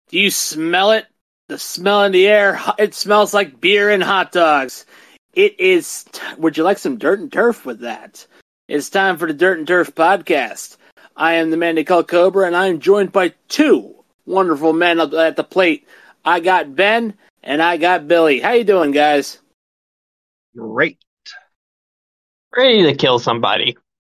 Do you smell it? The smell in the air. It smells like beer and hot dogs. It is. Would you like some dirt and turf with that? It's time for the Dirt and Turf podcast. I am the man they call Cobra, and I am joined by two wonderful men at the plate. I got Ben, and I got Billy. How you doing, guys? Great. Ready to kill somebody.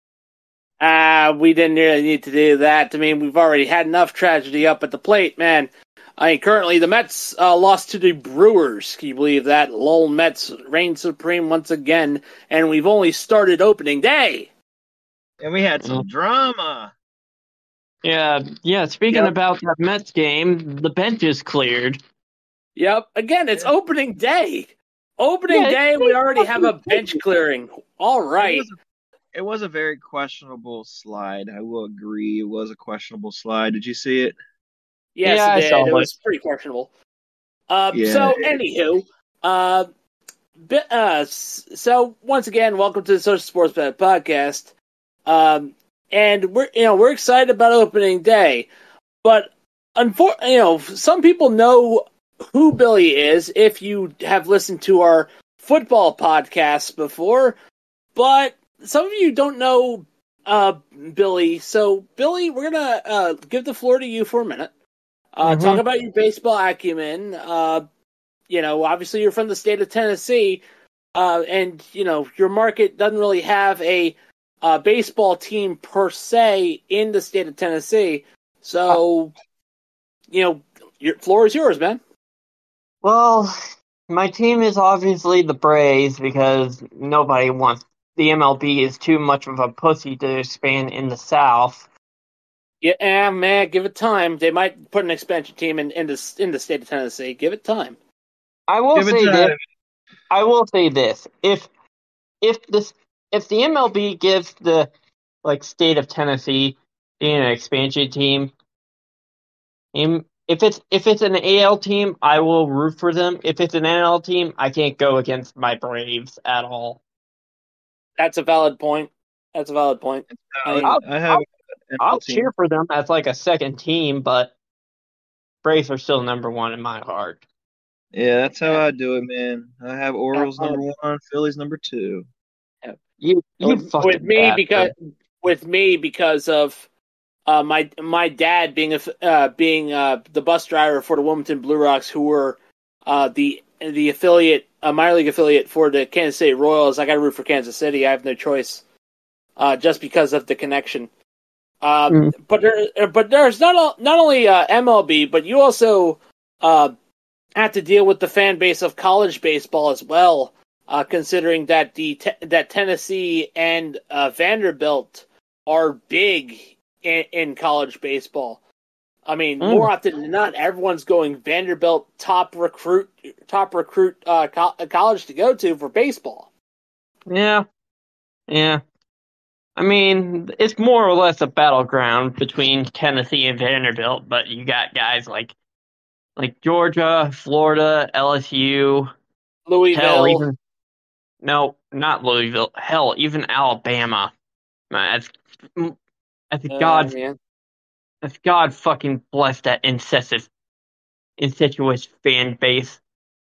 We didn't really need to do that. I mean, we've already had enough tragedy up at the plate, man. I mean, currently the Mets lost to the Brewers. Can you believe that? Lol Mets reign supreme once again, and we've only started opening day. And we had some drama. Yeah. Speaking about that Mets game, the bench is cleared. Yep. Again, it's opening day. Opening day, we already have a bench clearing. All right. It was a very questionable slide. I will agree. It was a questionable slide. Did you see it? Yes, Yeah, it did. I saw It it. was pretty questionable. Yeah. So, anywho, so once again, welcome to the Social Sports Bet podcast. And we're excited about opening day, but some people know who Billy is if you have listened to our football podcasts before, but some of you don't know Billy. So, Billy, we're gonna give the floor to you for a minute. Talk about your baseball acumen. Obviously you're from the state of Tennessee, and your market doesn't really have a baseball team per se in the state of Tennessee. So, your floor is yours, man. Well, my team is obviously the Braves because nobody wants the MLB is too much of a pussy to expand in the South. Yeah, man, give it time. They might put an expansion team in the state of Tennessee. Give it time. I will say this: if the MLB gives the state of Tennessee being an expansion team, if it's an AL team, I will root for them. If it's an NL team, I can't go against my Braves at all. That's a valid point. I'll cheer for them as a second team, but Braves are still number one in my heart. Yeah, that's how I do it, man. I have Orioles number one, Phillies number two. You with me because of my dad being the bus driver for the Wilmington Blue Rocks, who were the affiliate, minor league affiliate for the Kansas City Royals. I got to root for Kansas City. I have no choice, just because of the connection. But there's not only MLB, but you also have to deal with the fan base of college baseball as well. Considering that that Tennessee and Vanderbilt are big in college baseball. I mean, more often than not, everyone's going Vanderbilt top recruit college to go to for baseball. Yeah. I mean, it's more or less a battleground between Tennessee and Vanderbilt, but you got guys like Georgia, Florida, LSU, Louisville. No, not Louisville. Hell, even Alabama. As God fucking bless that incestuous fan base.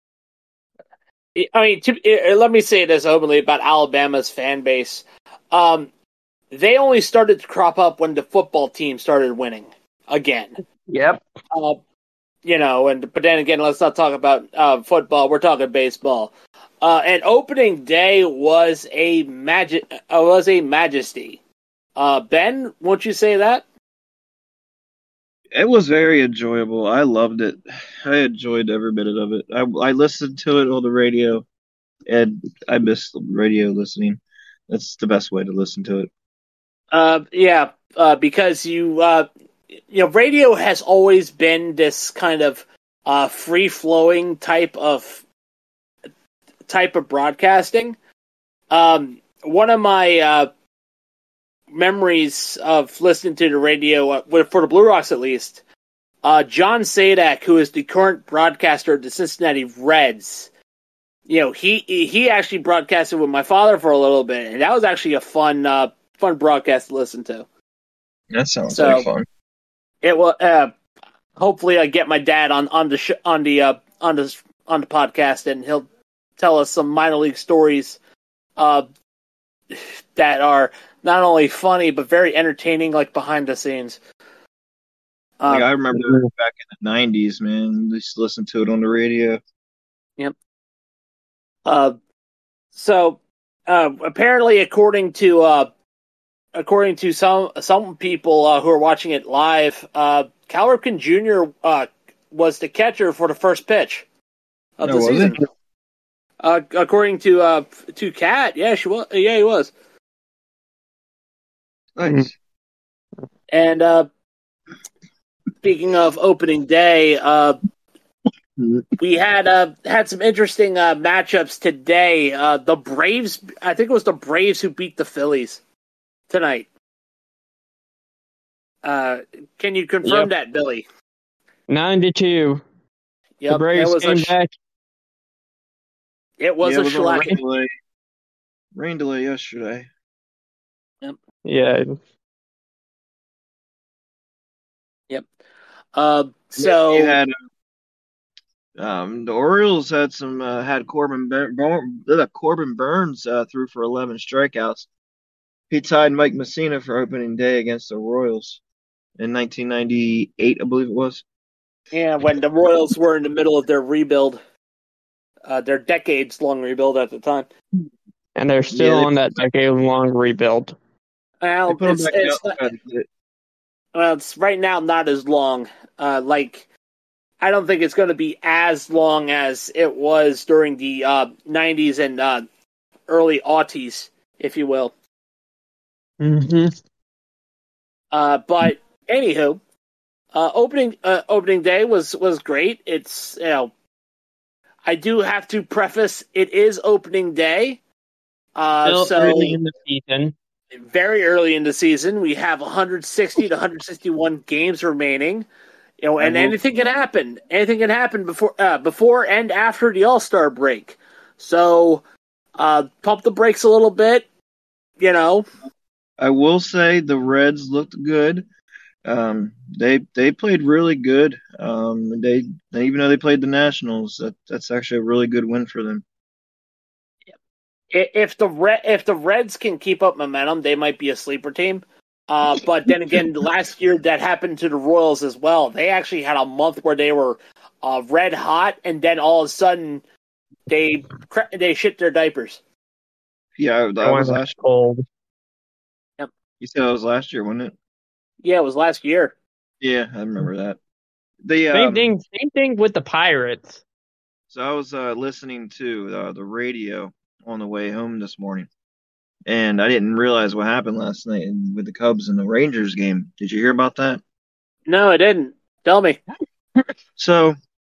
I mean, let me say this openly about Alabama's fan base. They only started to crop up when the football team started winning again. Yep. But then again, let's not talk about football. We're talking baseball. And opening day was a majesty. Ben, won't you say that? It was very enjoyable. I loved it. I enjoyed every minute of it. I listened to it on the radio, and I miss radio listening. That's the best way to listen to it. Because radio has always been this kind of free-flowing type of broadcasting. One of my memories of listening to the radio, for the Blue Rocks at least, John Sadak, who is the current broadcaster of the Cincinnati Reds, he actually broadcasted with my father for a little bit, and that was actually a fun broadcast to listen to. That sounds like fun. It was. hopefully I get my dad on the podcast, and he'll tell us some minor league stories that are not only funny but very entertaining, like behind the scenes. I remember back in the '90s, man. Just listen to it on the radio. Yep. So apparently, according to some people who are watching it live, Cal Ripken Jr. Was the catcher for the first pitch of the season. According to Kat, yeah, he was. Nice. And speaking of opening day, we had some interesting matchups today. The Braves, I think it was the Braves who beat the Phillies tonight. Can you confirm that, Billy? 9-2. Yep, the Braves came back. It was a shellacking. Rain delay yesterday. Yep. Yeah. Yep. So you had the Orioles had Corbin Burns threw for 11 strikeouts. He tied Mike Messina for opening day against the Royals in 1998, I believe it was. Yeah, when the Royals were in the middle of their rebuild, their decades-long rebuild at the time. And they're still on that decade-long rebuild. Well, it's right now not as long. I don't think it's going to be as long as it was during the 90s and early aughties, if you will. Mm-hmm. But anywho, opening day was great. It's I do have to preface it is opening day. Still early in the season. Very early in the season, we have 160 to 161 games remaining. And anything can happen. Anything can happen before and after the All-Star break. So, pump the brakes a little bit. I will say the Reds looked good. They played really good. They even though they played the Nationals, that's actually a really good win for them. If the Reds can keep up momentum, they might be a sleeper team. But then again, last year that happened to the Royals as well. They actually had a month where they were red hot, and then all of a sudden they shit their diapers. Yeah, that was last year. Cold. Yep. You said it was last year, wasn't it? Yeah, it was last year. Yeah, I remember that. Same thing with the Pirates. So I was listening to the radio on the way home this morning, and I didn't realize what happened last night with the Cubs and the Rangers game. Did you hear about that? No, I didn't. Tell me. So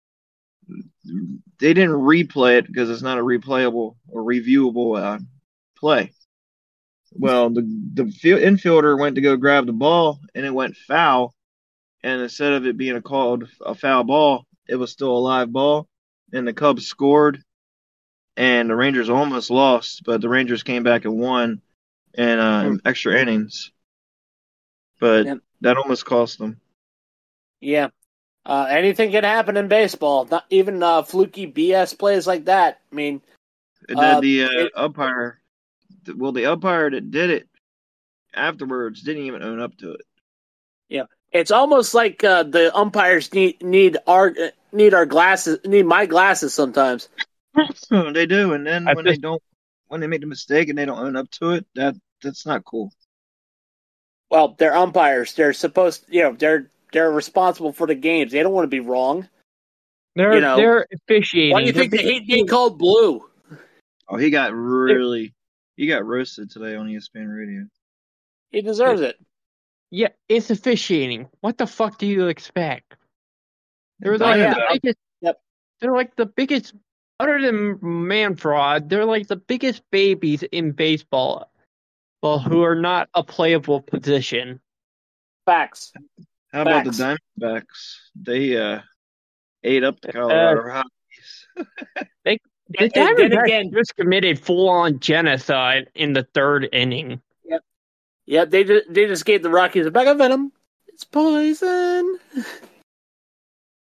they didn't replay it because it's not a replayable or reviewable play. Well, the infielder went to go grab the ball, and it went foul. And instead of it being a foul ball, it was still a live ball. And the Cubs scored, and the Rangers almost lost, but the Rangers came back and won in extra innings. But that almost cost them. Yeah. Anything can happen in baseball. Not even fluky BS plays like that. I mean, and then the umpire that did it afterwards didn't even own up to it. Yeah, it's almost like the umpires need our glasses, need my glasses sometimes. They do, and then when they make the mistake and they don't own up to it, that's not cool. Well, they're umpires. They're supposed, they're responsible for the games. They don't want to be wrong. They're officiating. Why do you think they hate being called blue? Oh, he got roasted today on ESPN Radio. He deserves it. Yeah, it's officiating. What the fuck do you expect? They're like the biggest, other than Manfred, they're like the biggest babies in baseball, who are not a playable position. Facts. How about the Diamondbacks? They ate up the Colorado Rockies. The Diamondbacks just committed full-on genocide in the third inning. Yep. They just gave the Rockies a bag of venom. It's poison.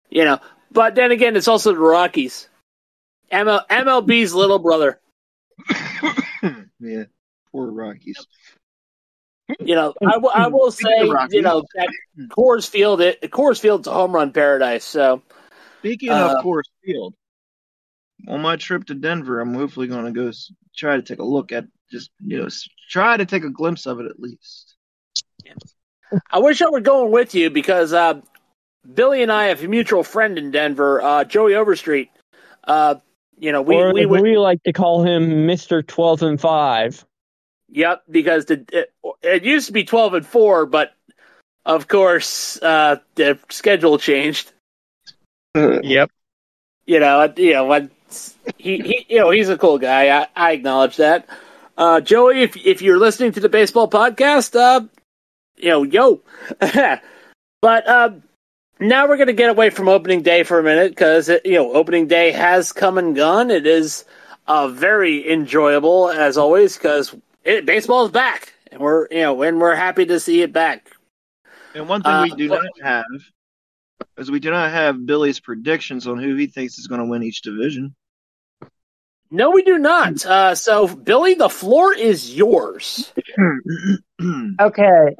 You know, but then again, it's also the Rockies. MLB's little brother. Yeah, poor Rockies. You know, I will say, you know, that Coors Field's a home run paradise. So, speaking of Coors Field, on my trip to Denver, I'm hopefully going to go try to take a look at try to take a glimpse of it at least. I wish I were going with you because Billy and I have a mutual friend in Denver, Joey Overstreet. You know, we like to call him Mr. 12 and 5. Yep, because it used to be 12 and 4, but of course the schedule changed. Yep. You know, he's a cool guy. I acknowledge that. Joey, if you're listening to the baseball podcast, yo. But now we're going to get away from opening day for a minute because opening day has come and gone. It is very enjoyable as always because baseball is back, and we're happy to see it back. And one thing we do not have is we do not have Billy's predictions on who he thinks is going to win each division. No, we do not. So, Billy, the floor is yours. Okay.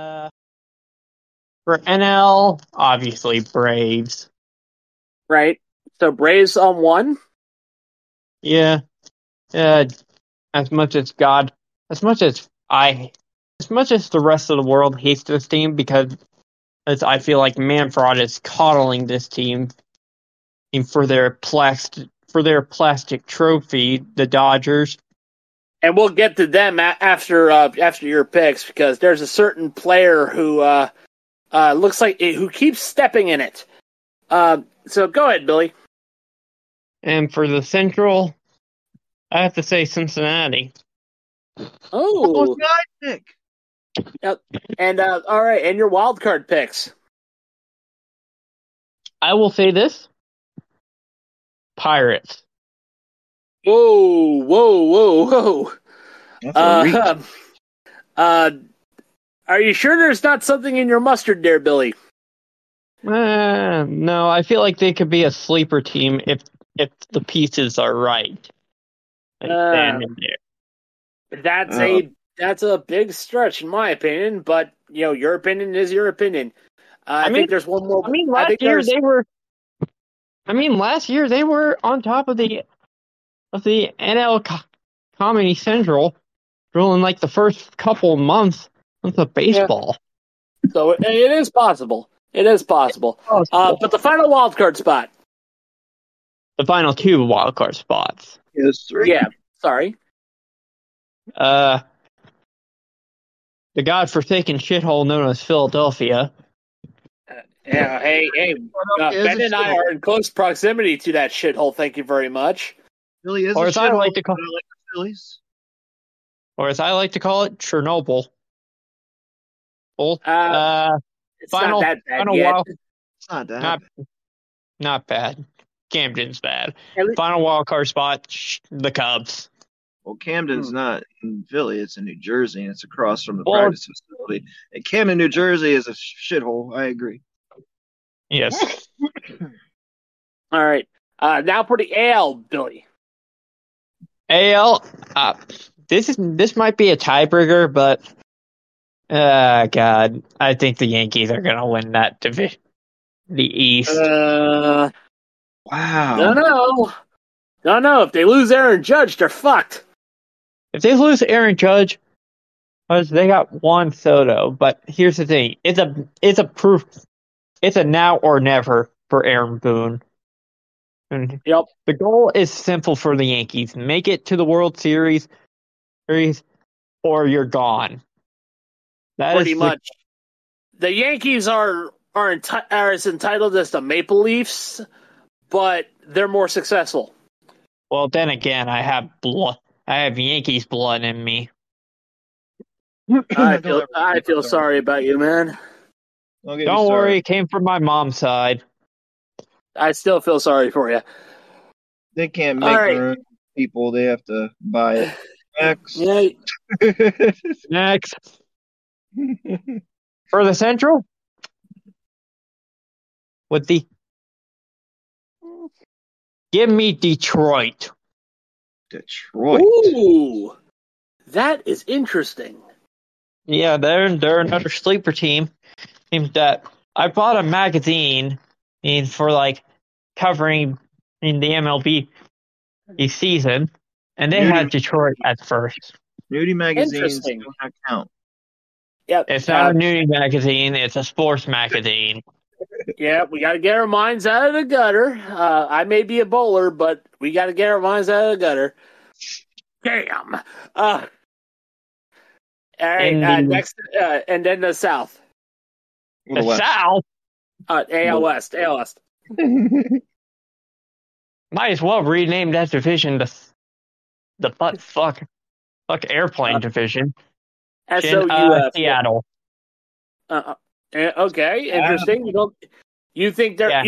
For NL, obviously Braves. Right. So Braves on 1. Yeah. As much as the rest of the world hates this team because I feel like Manfred is coddling this team for their plastic trophy, the Dodgers. And we'll get to them after your picks because there's a certain player who looks like who keeps stepping in it. So go ahead, Billy. And for the Central, I have to say Cincinnati. Oh, pick. Yep. And all right, and your wild card picks. I will say this: Pirates. Whoa! Are you sure there's not something in your mustard there, Billy? No, I feel like they could be a sleeper team if the pieces are right. Standing there. That's a big stretch in my opinion, but your opinion is your opinion. I think there's one more. Last year they were on top of the NL Comedy Central, during like the first couple months of the baseball. Yeah. So it is possible. It is possible. But the final wild card spot. The final 2 wild card spots. Yes, 3. Yeah. Sorry. The godforsaken shithole known as Philadelphia. Yeah. Hey. Ben and I are in close proximity to that shithole. Thank you very much. Really is. Or as I like to call Phillies. Or as I like to call it, Chernobyl. It's final, not that bad final yet. It's not that. Not bad. Camden's bad. Final wild card spot, the Cubs. Well, Camden's not in Philly; it's in New Jersey, and it's across from the practice facility. And Camden, New Jersey, is a shithole. I agree. Yes. All right. Now for the AL, Billy. AL. This might be a tiebreaker, but God, I think the Yankees are gonna win that division, the East. Wow. Don't know. If they lose Aaron Judge, they're fucked. If they lose Aaron Judge, they got Juan Soto. But here's the thing: it's a proof. It's a now or never for Aaron Boone. And yep. The goal is simple for the Yankees: make it to the World Series, or you're gone. Pretty much. The Yankees are as entitled as the Maple Leafs, but they're more successful. Well, then again, I have Yankees blood in me. I feel sorry about you, man. Don't worry, it came from my mom's side. I still feel sorry for you. They can't make their own people; they have to buy it. Next. Next. For the Central, with the Give me Detroit. Detroit. Ooh, that is interesting. Yeah, they're another sleeper team. Teams that I bought a magazine for like covering in the MLB season, and they had Detroit at first. Nudie magazines do not count. Yep. It's not a nudie magazine; it's a sports magazine. Yeah, we got to get our minds out of the gutter. I may be a bowler, but we got to get our minds out of the gutter. Damn. All right. Next, and then the South. The South. AL West. AL West. Might as well rename that division the fuck airplane division. SOUF. Seattle. Okay, interesting. You think they're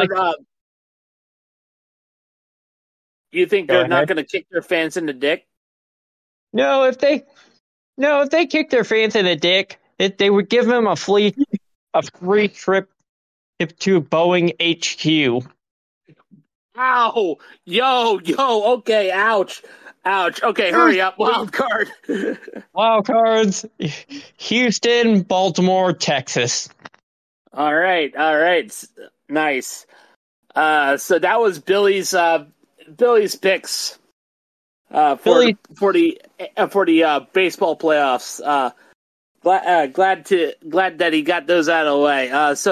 not going to kick their fans in the dick? No, if they kick their fans in the dick, they would give them a free trip to Boeing HQ. Ow! Yo! Okay, ouch! Okay, hurry up! Wild card. Wild cards. Houston, Baltimore, Texas. All right, nice. So that was Billy's picks for the baseball playoffs. Glad that he got those out of the way. So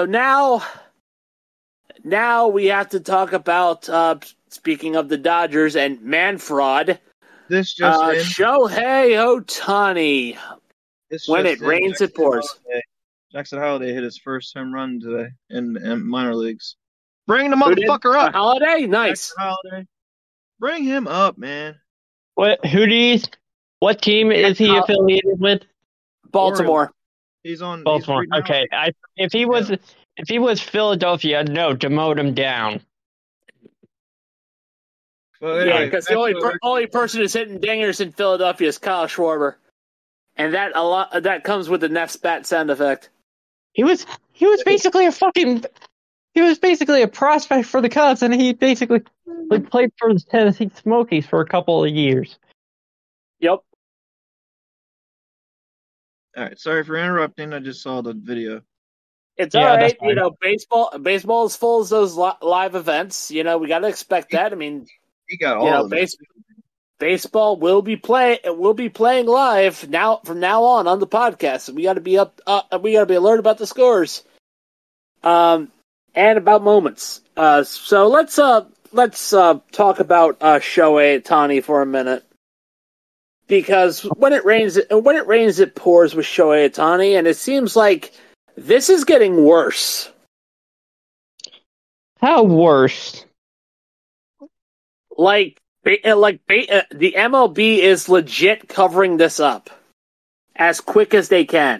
now we have to talk about speaking of the Dodgers and Manfred. This just Shohei Ohtani. When it rains, it pours. Jackson Holliday hit his first home run today in minor leagues. Bring the motherfucker up. Holiday, nice. Holiday. Bring him up, man. What team is he affiliated with? Baltimore. He's on Baltimore. He's okay. If he was Philadelphia, no, demote him down. Well, anyway, because the only person who's hitting dingers in Philadelphia is Kyle Schwarber, and that comes with the Neff's bat sound effect. He was basically a prospect for the Cubs, and he basically played for the Tennessee Smokies for a couple of years. Yep. All right, sorry for interrupting. I just saw the video. It's all right. Baseball is full of those live events. We got to expect that. I mean, he got all of it. Baseball will be playing live from now on the podcast. We got to be we got to be alert about the scores, and about moments. So let's talk about Shohei Ohtani for a minute, because when it rains, it pours with Shohei Ohtani, and it seems like this is getting worse. How worse? The MLB is legit covering this up as quick as they can.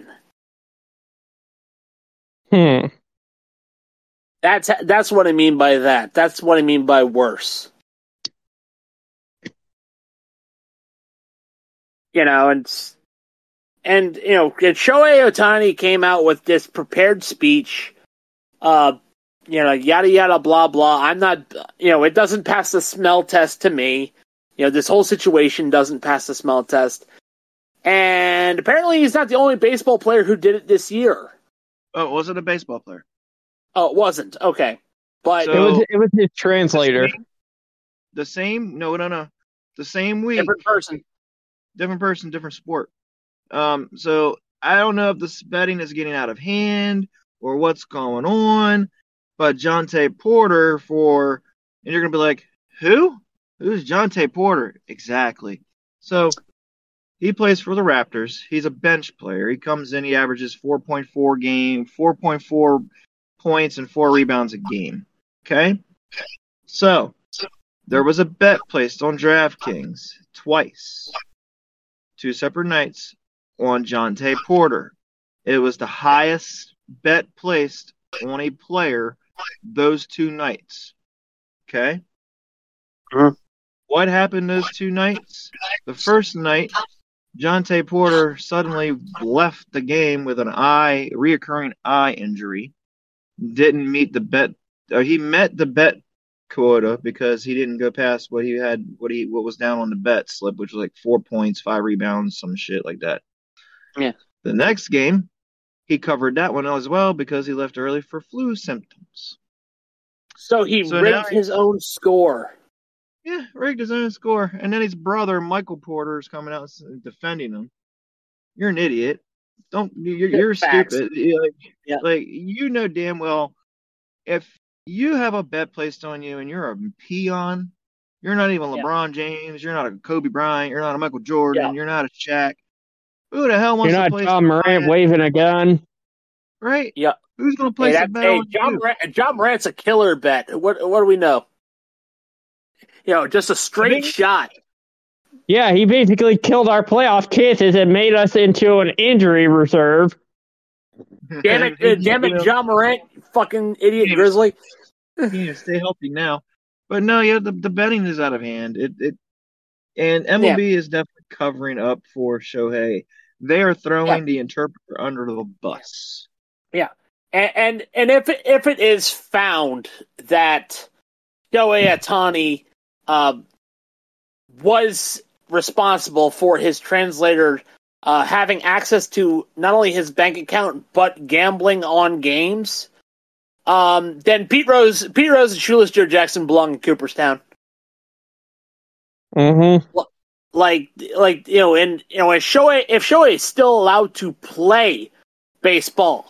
That's what I mean by that. That's what I mean by worse. And Shohei Ohtani came out with this prepared speech. Yada yada blah blah. I'm not. It doesn't pass the smell test to me. This whole situation doesn't pass the smell test. And apparently, he's not the only baseball player who did it this year. Oh, was it a baseball player? Oh, it wasn't. Okay, but it was his translator. The same? No. The same week. Different person, different sport. So I don't know if this betting is getting out of hand or what's going on, but Jontay Porter and you're gonna be like, who? Who's Jontay Porter? Exactly. So he plays for the Raptors. He's a bench player. He comes in, he averages 4.4 points and 4 rebounds a game. Okay? So there was a bet placed on DraftKings twice, 2 separate nights, on Jontay Porter. It was the highest bet placed on a player those 2 nights. Okay? What happened those 2 nights? The first night, Jontay Porter suddenly left the game with an reoccurring eye injury. Didn't meet the bet. He met the bet quota because he didn't go past what was down on the bet slip, which was like 4 points, 5 rebounds, some shit like that. Yeah. The next game, he covered that one as well because he left early for flu symptoms. So he rigged his own score. Yeah, rigged his own score. And then his brother, Michael Porter, is coming out defending him. You're an idiot. You're stupid. Like, you know damn well if you have a bet placed on you and you're a peon, you're not even LeBron James, you're not a Kobe Bryant, you're not a Michael Jordan, you're not a Shaq. Who the hell wants to play? You're not John Morant waving a gun. Right? Yeah. Who's going to place a bet on you? John Morant's a killer bet. What do we know? Just a straight shot. Yeah, he basically killed our playoff chances and made us into an injury reserve. Damn it, John Morant, fucking idiot Grizzly. Yeah, stay healthy now. But no, the betting is out of hand. And MLB is definitely covering up for Shohei. They are throwing the interpreter under the bus. Yeah, and if it is found that Shohei Ohtani was responsible for his translator having access to not only his bank account but gambling on games, then Pete Rose and Shoeless Joe Jackson belong in Cooperstown. Mm-hmm. If Shohei is still allowed to play baseball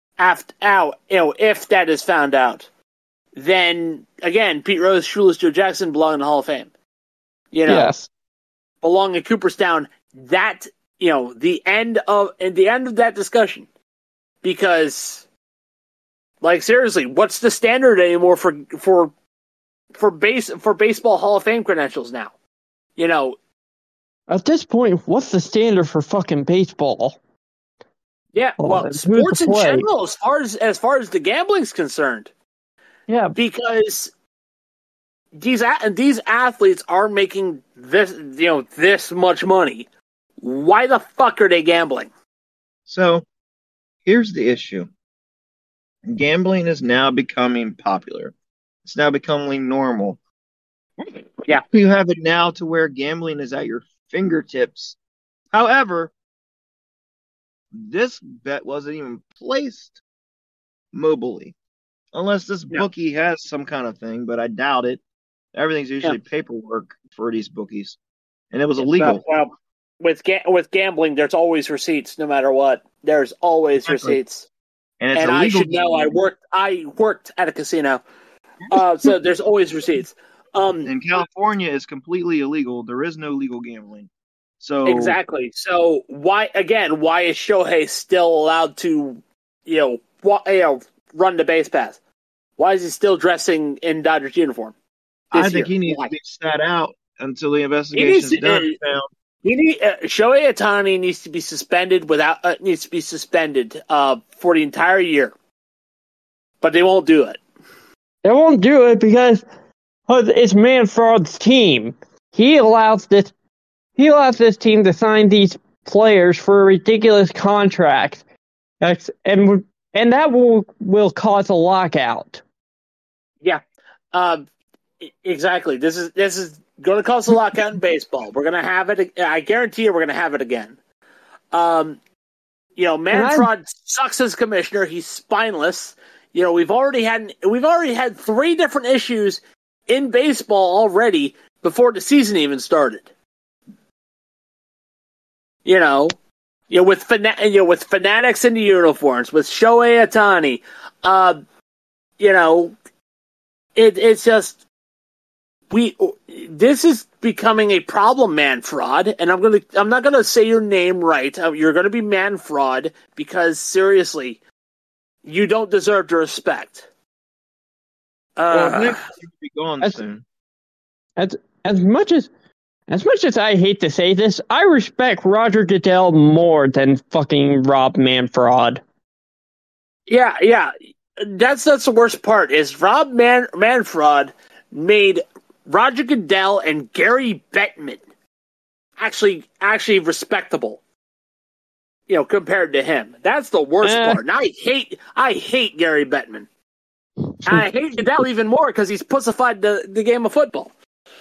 if that is found out, then again Pete Rose, Shoeless Joe Jackson belong in the Hall of Fame. Yes. Belong in Cooperstown. That the end of that discussion, because seriously, what's the standard anymore for baseball Hall of Fame credentials now? At this point, what's the standard for fucking baseball? Yeah, sports in general, as far as the gambling's concerned. Yeah, because these athletes are making this much money. Why the fuck are they gambling? So, here's the issue. Gambling is now becoming popular. It's now becoming normal. Yeah. You have it now to where gambling is at your fingertips. However, this bet wasn't even placed mobilely. Unless this bookie has some kind of thing, but I doubt it. Everything's usually paperwork for these bookies. And it was illegal. Well, with gambling, there's always receipts, no matter what. There's always receipts. And it's illegal. I should know. I worked at a casino, so there's always receipts. And California is completely illegal. There is no legal gambling. So exactly. So why is Shohei still allowed to, run the base pass? Why is he still dressing in Dodgers uniform? I think he needs to be sat out until the investigation is done. Shohei Ohtani needs to be suspended for the entire year, but they won't do it. They won't do it because it's Manfred's team. He allows this team to sign these players for ridiculous contracts, and that will cause a lockout. Yeah, exactly. This is going to cause a lockout in baseball. We're going to have it. I guarantee you, we're going to have it again. Manfred sucks as commissioner. He's spineless. We've already had 3 different issues in baseball already before the season even started. With fanatics in the uniforms, with Shohei Ohtani, it's just this is becoming a problem, Manfred, and I'm not gonna say your name right. You're gonna be Manfred because seriously, you don't deserve the respect. Nick will be gone soon. As much as I hate to say this, I respect Roger Goodell more than fucking Rob Manfred. Yeah. That's the worst part. Is Rob Manfred made Roger Goodell and Gary Bettman actually respectable. Compared to him. That's the worst part. And I hate Gary Bettman. I hate Goodell even more because he's pussified the game of football.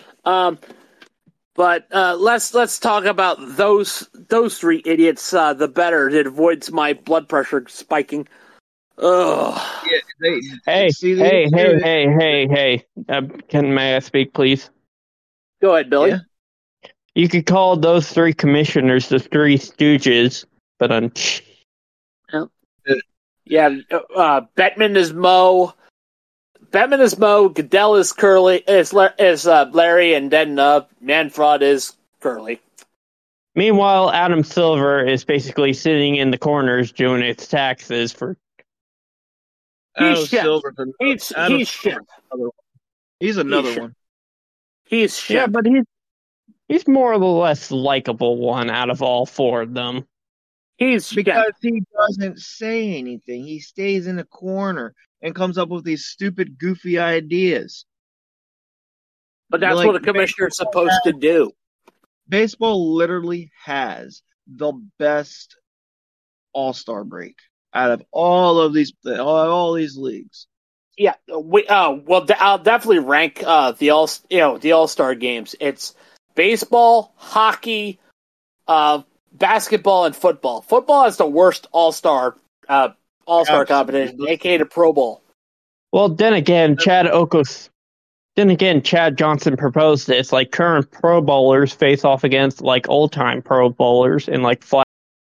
But let's talk about those three idiots. The better it avoids my blood pressure spiking. Ugh. Hey! May I speak, please? Go ahead, Billy. Yeah. You could call those three commissioners the Three Stooges, but Bettman is Mo. Goodell is Curly. Is Larry, and then Manfred is Curly. Meanwhile, Adam Silver is basically sitting in the corners doing its taxes for. He's shit. He's shit. He's another one. He's shit. Yeah, but he's more or less likable one out of all four of them. He's because he doesn't say anything. He stays in a corner and comes up with these stupid, goofy ideas. But that's what a commissioner is supposed to do. Baseball literally has the best all-star break out of all these leagues. Yeah, I'll definitely rank the all-star games. It's baseball, hockey, basketball, and football. Football has the worst all-star competition, aka the Pro Bowl. Well, then again, Chad Johnson proposed this. Like, current Pro Bowlers face off against like old-time Pro Bowlers in like flat.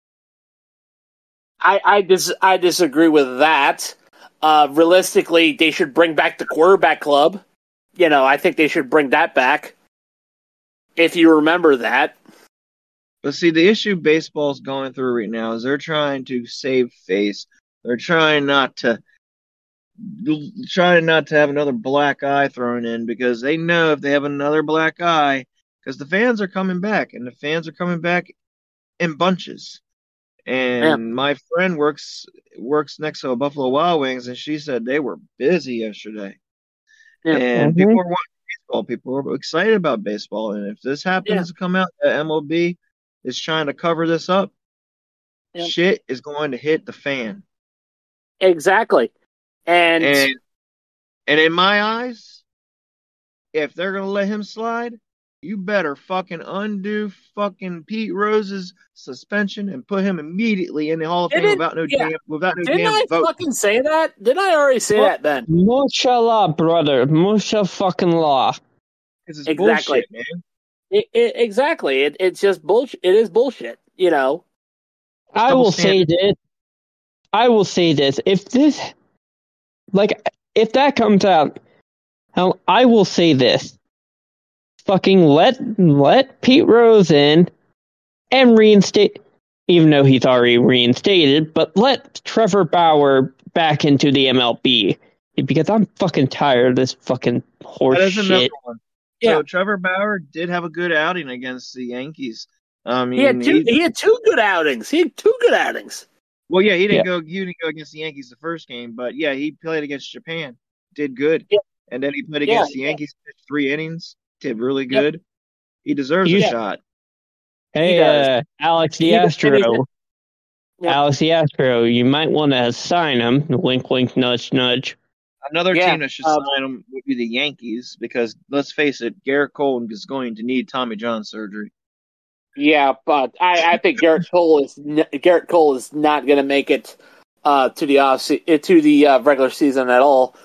I disagree with that. Realistically, they should bring back the quarterback club. I think they should bring that back. If you remember that. But see, the issue baseball's going through right now is they're trying to save face. They're trying not to have another black eye thrown in, because they know if they have another black eye, because the fans are coming back, and the fans are coming back in bunches. And my friend works next to a Buffalo Wild Wings, and she said they were busy yesterday. Yeah. And people are watching baseball. People are excited about baseball. And if this happens to come out that MLB is trying to cover this up, shit is going to hit the fan. Exactly. And in my eyes, if they're going to let him slide, you better fucking undo fucking Pete Rose's suspension and put him immediately in the Hall of Fame without no damn vote. Didn't I fucking say that? Didn't I already say that, Ben? Mashallah, brother. Mashallah fucking law. It's bullshit, man. Exactly. It's just bullshit. It is bullshit, I will say this. If that comes out, I will say this. Fucking let Pete Rose in and reinstate, even though he's already reinstated, but let Trevor Bauer back into the MLB, because I'm fucking tired of this fucking horse shit. So Trevor Bauer did have a good outing against the Yankees. He had two good outings. Well, yeah, he didn't go against the Yankees the first game, but yeah, he played against Japan, did good, and then he played against the Yankees, pitched 3 innings. Did really good. Yep. He deserves a shot. Hey, Alex Diastro. Alex Diastro, you might want to sign him. Wink, wink, nudge, nudge. Another team that should sign him would be the Yankees, because let's face it, Garrett Cole is going to need Tommy John surgery. Yeah, but I think Garrett Cole is not going to make it to the regular season at all.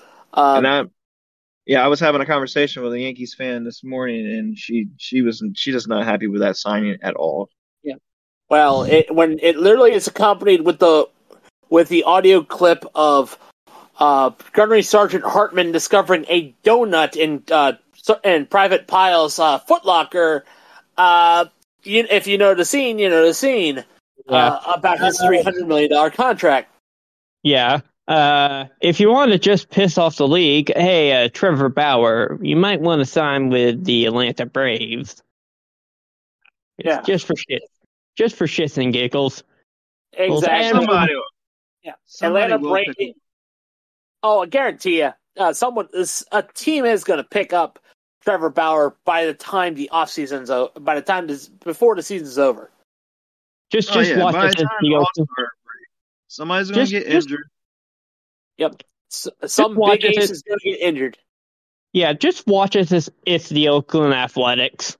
I was having a conversation with a Yankees fan this morning, and she does not happy with that signing at all. Yeah, well, when it literally is accompanied with the audio clip of Gunnery Sergeant Hartman discovering a donut in Private Pyle's footlocker. If you know the scene, you know the scene about his $300 million contract. Yeah. If you want to just piss off the league, hey, Trevor Bauer, you might want to sign with the Atlanta Braves. Just for shits and giggles. Exactly. Atlanta Braves. I guarantee you, a team is going to pick up Trevor Bauer by the time the offseason's over. By the time before the season's over. Just watch this. Somebody's going to get injured. Yep. some big ace is going to get injured. Yeah, just watch it. It's the Oakland Athletics.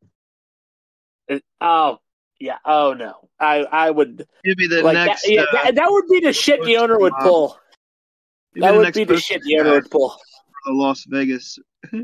Oh no, I would. It'd be the next. That would be the shit the owner would pull. That would be the shit the owner would pull. The Las Vegas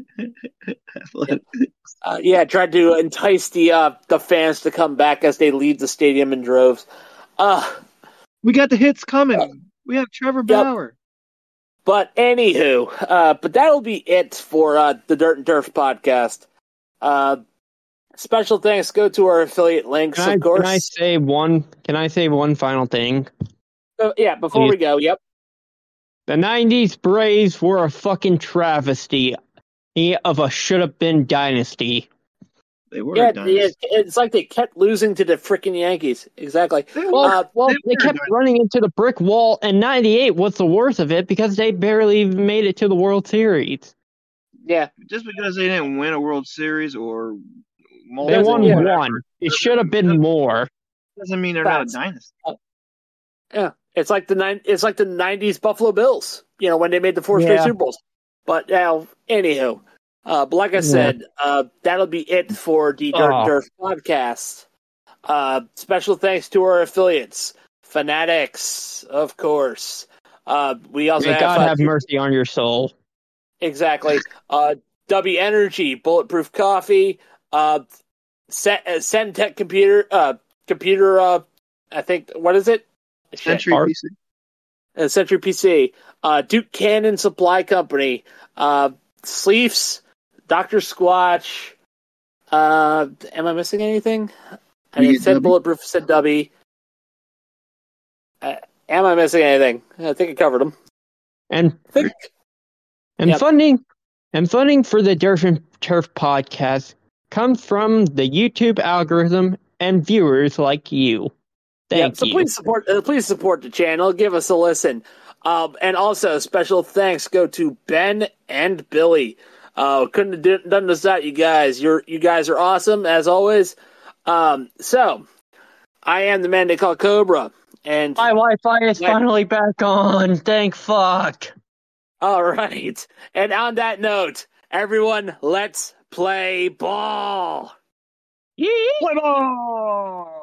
Athletics. Tried to entice the fans to come back as they leave the stadium in droves. We got the hits coming. We have Trevor Bauer. But anywho, but that'll be it for the Dirt and Turf podcast. Special thanks go to our affiliate links, of course. Can I say one final thing? Before we go, yep. The 90s Braves were a fucking travesty of a should-have-been dynasty. They were a dynasty. It's like they kept losing to the freaking Yankees. Exactly. They kept running into the brick wall, and 98 was the worst of it because they barely even made it to the World Series. Yeah. Just because they didn't win a World Series or... They won one. It should have been more. Doesn't mean they're not a dynasty. Yeah. It's like the 90s Buffalo Bills, when they made the 4 straight Super Bowls. But now, anywho, but like I said, that'll be it for the Dirt and Turf podcast. Special thanks to our affiliates, Fanatics, of course. We also May God have mercy on your soul. Exactly. W Energy, Bulletproof Coffee, Centec computer. I think what is it? Century PC. Century PC. Duke Cannon Supply Company. Sleeves. Dr. Squatch. Am I missing anything? I said Bulletproof, said Dubby. Am I missing anything? I think I covered them. And funding for the Dirt and Turf podcast comes from the YouTube algorithm and viewers like you. Thank you. Please support the channel. Give us a listen. And also, special thanks go to Ben and Billy. Couldn't have done this without you guys. You guys are awesome, as always. So, I am the man they call Cobra. And my Wi-Fi is finally back on. Thank fuck. All right. And on that note, everyone, let's play ball. Play ball!